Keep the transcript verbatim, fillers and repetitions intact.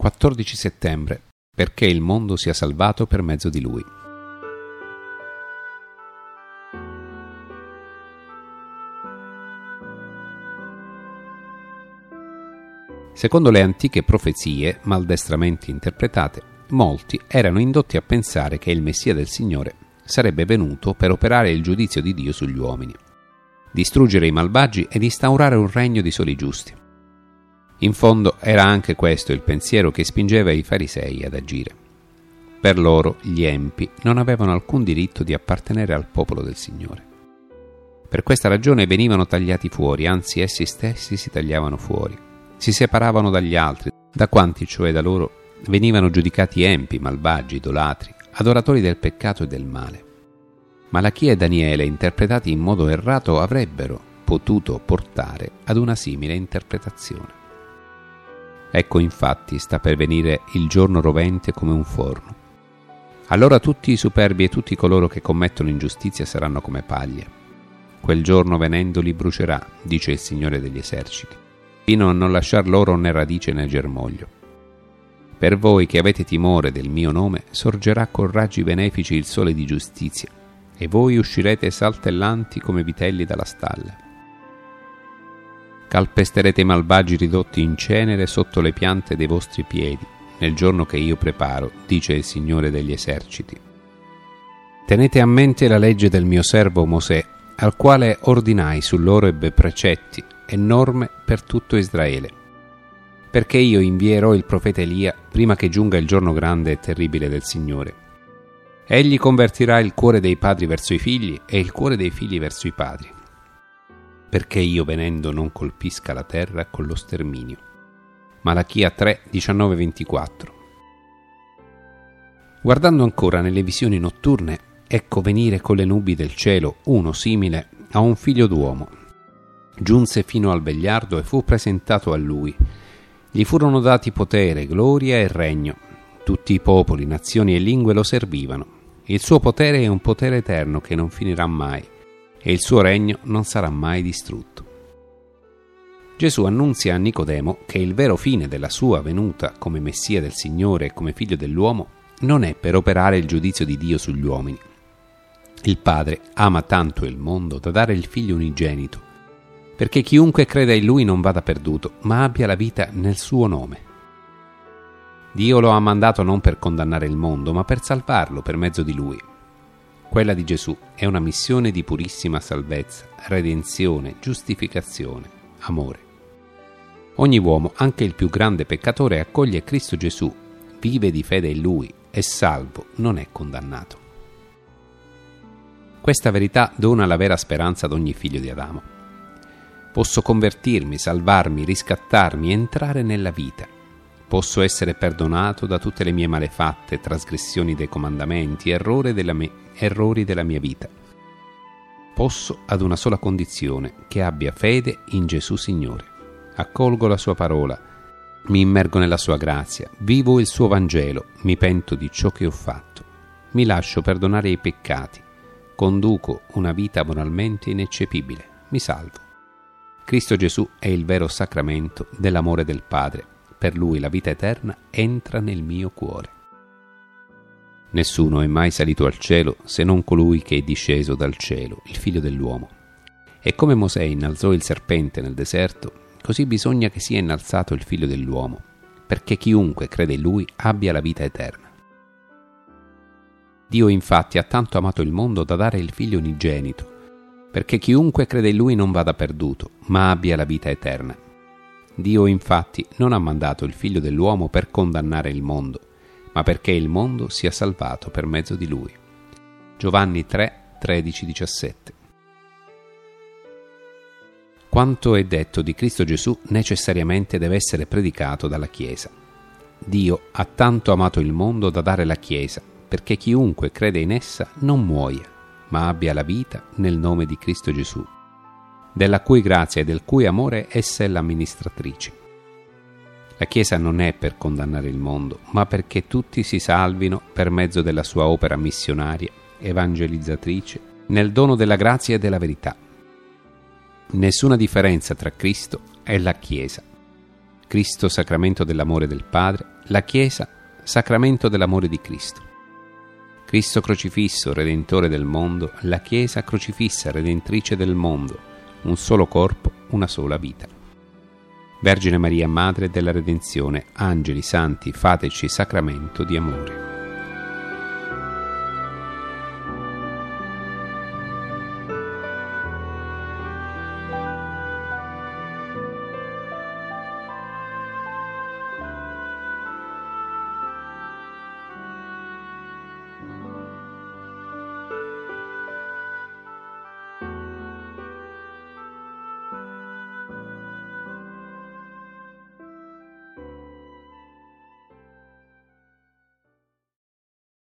quattordici settembre, perché il mondo sia salvato per mezzo di Lui. Secondo le antiche profezie, maldestramente interpretate, molti erano indotti a pensare che il Messia del Signore sarebbe venuto per operare il giudizio di Dio sugli uomini, distruggere i malvagi ed instaurare un regno di soli giusti. In fondo era anche questo il pensiero che spingeva i farisei ad agire. Per loro gli empi non avevano alcun diritto di appartenere al popolo del Signore. Per questa ragione venivano tagliati fuori, anzi essi stessi si tagliavano fuori. Si separavano dagli altri, da quanti cioè da loro venivano giudicati empi, malvagi, idolatri, adoratori del peccato e del male. Malachia e Daniele, interpretati in modo errato, avrebbero potuto portare ad una simile interpretazione. Ecco infatti sta per venire il giorno rovente come un forno. Allora tutti i superbi e tutti coloro che commettono ingiustizia saranno come paglia. Quel giorno venendo li brucerà, dice il Signore degli eserciti, fino a non lasciar loro né radice né germoglio. Per voi che avete timore del mio nome, sorgerà con raggi benefici il sole di giustizia, e voi uscirete saltellanti come vitelli dalla stalla. Calpesterete i malvagi ridotti in cenere sotto le piante dei vostri piedi, nel giorno che io preparo, dice il Signore degli eserciti. Tenete a mente la legge del mio servo Mosè, al quale ordinai su loro ebbe precetti e norme per tutto Israele, perché io invierò il profeta Elia prima che giunga il giorno grande e terribile del Signore. Egli convertirà il cuore dei padri verso i figli e il cuore dei figli verso i padri, perché io venendo non colpisca la terra con lo sterminio. Malachia tre, diciannove ventiquattro. Guardando ancora nelle visioni notturne, ecco venire con le nubi del cielo uno simile a un figlio d'uomo. Giunse fino al vegliardo e fu presentato a lui. Gli furono dati potere, gloria e regno. Tutti i popoli, nazioni e lingue lo servivano. Il suo potere è un potere eterno che non finirà mai, e il suo regno non sarà mai distrutto. Gesù annunzia a Nicodemo che il vero fine della sua venuta come Messia del Signore e come figlio dell'uomo non è per operare il giudizio di Dio sugli uomini. Il Padre ama tanto il mondo da dare il Figlio unigenito, perché chiunque creda in Lui non vada perduto, ma abbia la vita nel suo nome. Dio lo ha mandato non per condannare il mondo, ma per salvarlo per mezzo di Lui. Quella di Gesù è una missione di purissima salvezza, redenzione, giustificazione, amore. Ogni uomo, anche il più grande peccatore, accoglie Cristo Gesù, vive di fede in Lui, è salvo, non è condannato. Questa verità dona la vera speranza ad ogni figlio di Adamo. Posso convertirmi, salvarmi, riscattarmi, entrare nella vita. Posso essere perdonato da tutte le mie malefatte, trasgressioni dei comandamenti, errori della, me, errori della mia vita. Posso ad una sola condizione, che abbia fede in Gesù Signore. Accolgo la sua parola, mi immergo nella sua grazia, vivo il suo Vangelo, mi pento di ciò che ho fatto, mi lascio perdonare i peccati, conduco una vita moralmente ineccepibile, mi salvo. Cristo Gesù è il vero sacramento dell'amore del Padre. Per Lui la vita eterna entra nel mio cuore. Nessuno è mai salito al cielo se non colui che è disceso dal cielo, il Figlio dell'uomo. E come Mosè innalzò il serpente nel deserto, così bisogna che sia innalzato il Figlio dell'uomo, perché chiunque crede in Lui abbia la vita eterna. Dio infatti ha tanto amato il mondo da dare il Figlio unigenito, perché chiunque crede in Lui non vada perduto, ma abbia la vita eterna. Dio infatti non ha mandato il Figlio dell'uomo per condannare il mondo, ma perché il mondo sia salvato per mezzo di Lui. Giovanni tre, tredici diciassette. Quanto è detto di Cristo Gesù necessariamente deve essere predicato dalla Chiesa. Dio ha tanto amato il mondo da dare la Chiesa, perché chiunque crede in essa non muoia, ma abbia la vita nel nome di Cristo Gesù, della cui grazia e del cui amore essa è l'amministratrice. La Chiesa non è per condannare il mondo, ma perché tutti si salvino per mezzo della sua opera missionaria, evangelizzatrice, nel dono della grazia e della verità. Nessuna differenza tra Cristo e la Chiesa. Cristo, sacramento dell'amore del Padre, La Chiesa, sacramento dell'amore di Cristo. Cristo crocifisso, Redentore del mondo, la Chiesa crocifissa, Redentrice del mondo, un solo corpo, una sola vita. Vergine Maria, Madre della Redenzione, angeli santi, fateci sacramento di amore.